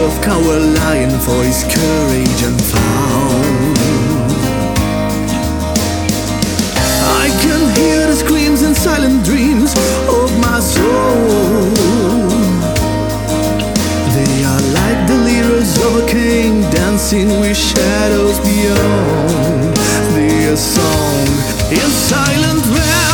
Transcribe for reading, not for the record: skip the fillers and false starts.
of coward lion for his courage unfound. I can hear the screams and silent dreams of my soul. They are like the leaders of a king, dancing with shadows beyond. Their song in silent realm.